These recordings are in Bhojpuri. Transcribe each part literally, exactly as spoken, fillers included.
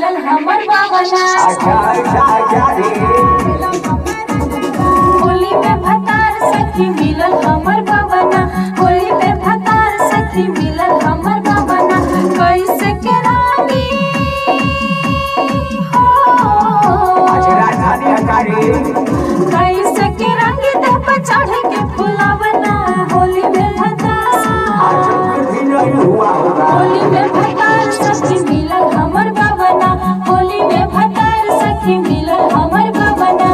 मिलल हमर बाबना। होली में भतार सखी मिलल हमर बाबना। होली में भतार सखी मिलल हमर बाबना। कैसे के रानी कैसे के रंग देह पर चढ़ के फुलावना। होली में भतार होली में भतार सखी मिलल हमर बाबना। होली में भतार सखी मिलल हमर बाबना।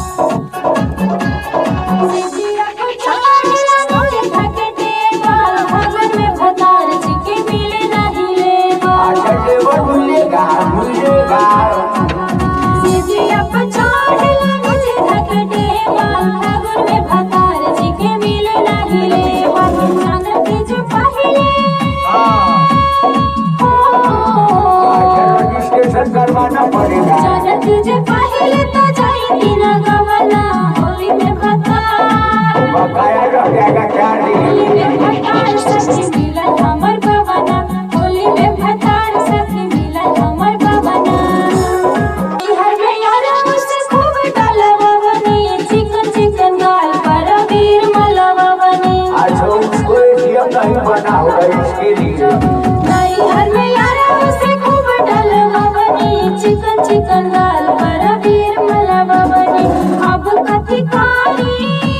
सिजिया को चढ़ला नोरे थके देवा। भगन में भतार जी के मिले नहीं लेवा। सिजिया को चढ़ला नोरे थके देवा। भगन में भतार जी के मिले नहीं लेवा। जानत जे पहिले करवाना पड़ेगा। जानत जे पहिले तो जाई दिन गवना। होली में भतार बकाया रह जाएगा क्या होली में भतार सखी मिलल हमर बाबना। होली में भतार सखी मिलल हमर बाबना। हर में यारा से खूब डालवावनी। चिकन चिकन गाल पर वीर मलवावनी। आज उसको एटीएम नहीं बना होगा इसके लिए। नहीं हर में यारा से खूब डालवावनी। चिकन चिकन गाल पर वीर मलवावनी। अब कथी कारी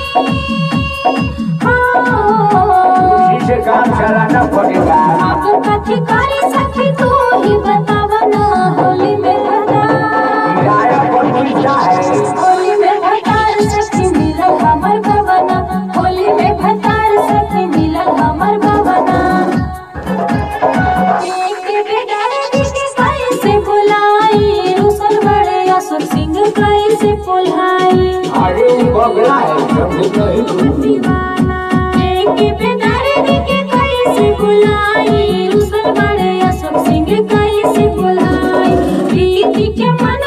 उसी से काम चलाना पड़ेगा। अब कथी कारी सखी तू ही बतावना। होली में भतार किराया पर मिलता है। होली में भतार सखी मिलल हमर बाबना। होली में भतार सखी मिलल हमर बाबना। एक बेगारे के कैसे बुलाई। रुसल बड़े असुर सिंह कैसे पुल्हाई। अरे वो बगला है समझ नहीं। दीवाना एक बेगारे के कैसे बुलाई। रुसल बड़े असुर सिंह कैसे पुल्हाई। प्रीति के मन